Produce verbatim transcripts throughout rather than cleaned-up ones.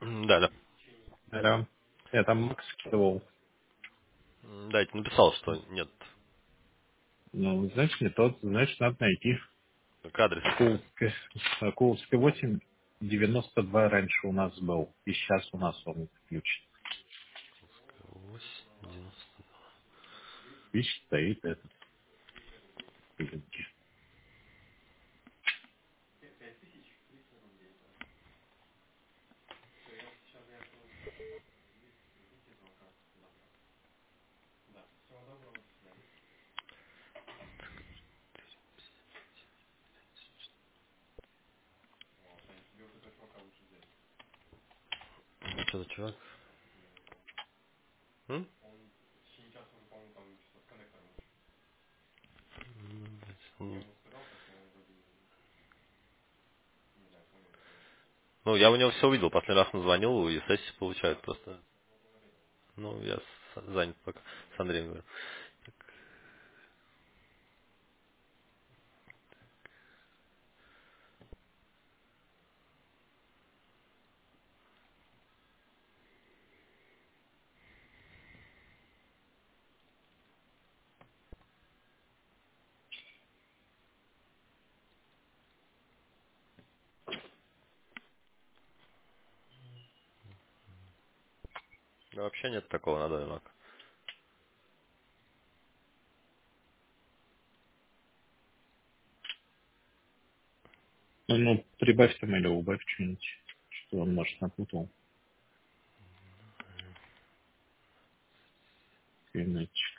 М, Да, да. Да. Я там Макс скидывал. М, Да, я тебе написал, что нет. Ну, значит, не тот. Значит, надо найти. Только адрес. Куловский, Куловский восемь, девяносто два раньше у нас был. И сейчас у нас он ключ. восемь, девяносто. Видишь, стоит этот. Извините. Что за чувак? М? М, Ну, я у него все увидел. Последний раз он звонил, и сессии получают просто. Ну, я с- занят пока. С Андреем говорю. Да, вообще нет такого на данный момент. Ну, ну, прибавь там или убавь что-нибудь, что он, может, напутал. Иначе.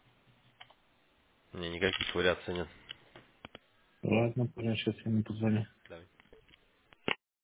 Не, никаких вариаций нет. Ладно, понял, сейчас я ему позвоню.